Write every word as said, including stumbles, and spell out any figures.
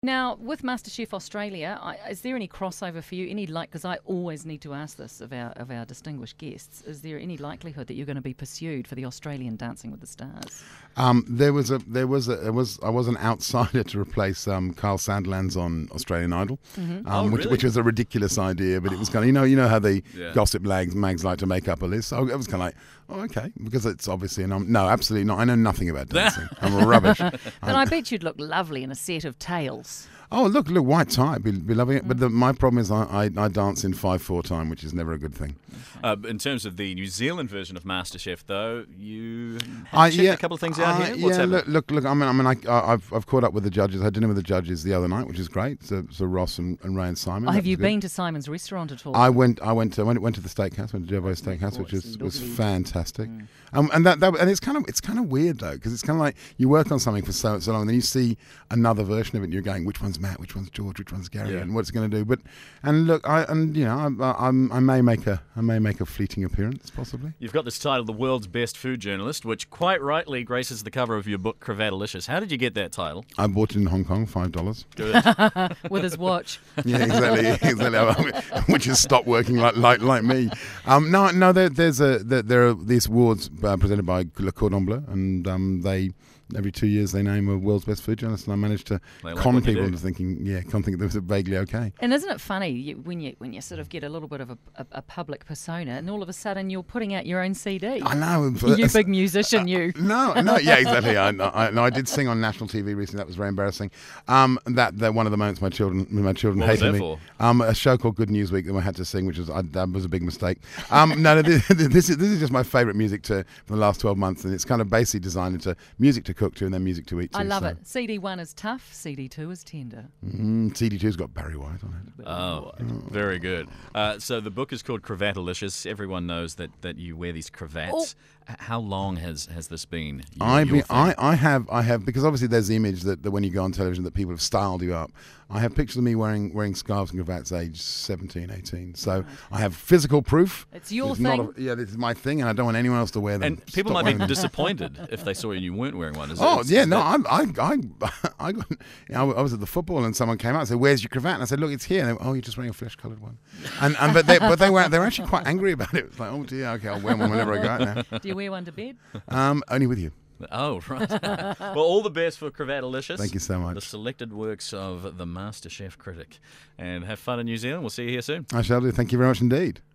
Now, with MasterChef Australia, I, is there any crossover for you? Any like? Because I always need to ask this of our of our distinguished guests. Is there any likelihood that you're going to be pursued for the Australian Dancing with the Stars? Um, there was a there was a it was I was an outsider to replace um, Carl Sandilands on Australian Idol, Mm-hmm. um, Oh, which, really? which was a ridiculous idea, but it was kind of you know you know how the Yeah. gossip mags, mags like to make up a list. So it was kind of like, oh, okay, because it's obviously an um, no, absolutely not. I know nothing about dancing. I'm rubbish. But I bet you'd look lovely in a set of tails. Oh, look, look, white tie, be, be loving it. But the, my problem is I, I, I dance in five four time, which is never a good thing. Uh, in terms of the New Zealand version of MasterChef, though, you have I- checked yeah, a couple of things out uh, here. What's yeah, happening? look, look, look. I mean, I mean, I, I- I've I've caught up with the judges. I had dinner with the judges the other night, which is great. So, so Ross and, and Ray and Simon. Oh, that have was you good. been to Simon's restaurant at all? I went. I went to. Went, went to the steakhouse. Went to Jervo's Steakhouse, which course, was in was Dudley. fantastic. Um, and that, that and it's kind of it's kind of weird though, because it's kind of like you work on something for so so long, and then you see another version of it, and you're going, which one's Matt, which one's George, which one's Gary, Yeah. and what's it going to do? But and look, I and you know, I, I'm, I may make a I may make a fleeting appearance, possibly. You've got this title, The World's Best Food Journalist, which quite rightly graces the cover of your book, Cravatalicious. How did you get that title? I bought it in Hong Kong, five dollars. Good. With his watch. Yeah, exactly, exactly. Which has stopped working like like like me. Um, no, no. There, there's a there, there are these awards uh, presented by Le Cordon Bleu, and um, they every two years they name a world's best food journalist, and I managed to They like con what you people do. into thinking, yeah, con thinking that was vaguely okay. And isn't it funny you, when you when you sort of get a little bit of a, a, a public persona, and all of a sudden you're putting out your own C D? I know. You big musician, you. No, no, yeah, exactly. I, I, no, I did sing on national T V recently. That was very embarrassing. Um, that, that one of the moments my children, my children What was hated that me. for? Um, a show called Good News Week that I had to sing, which was I, that was a big mistake. Um, no, no, this, this is this is just my favourite music to for the last twelve months, and it's kind of basically designed into music to cook to and then music to eat to. I love so. it. C D one is tough, C D two is tender. Mm, C D two's got Barry White on it. Oh, very good. Uh, so the book is called Cravatalicious. Everyone knows that, that you wear these cravats. H- How long has, has this been? Your, I, your be, thing? I I have I have because obviously there's the image that, that when you go on television that people have styled you up. I have pictures of me wearing wearing scarves and cravats age seventeen, eighteen. So I have physical proof. It's your It's not thing. a- yeah, this is my thing, and I don't want anyone else to wear them. And people Stop might wearing be them. disappointed if they saw you and you weren't wearing one. Is Oh it, yeah, is no, that- I, I, I, I, got, you know, I was at the football and someone came out and said, "Where's your cravat?" And I said, "Look, it's here." And they went, "Oh, you're just wearing a flesh-coloured one." And, and but they, but they were, they were actually quite angry about it. It's like, "Oh dear, okay, I'll wear one whenever I go out now." Do you wear one to bed? Um, only with you. Oh, right. Well, all the best for Cravatalicious. Thank you so much. The selected works of the MasterChef critic. And have fun in New Zealand. We'll see you here soon. I shall do. Thank you very much indeed.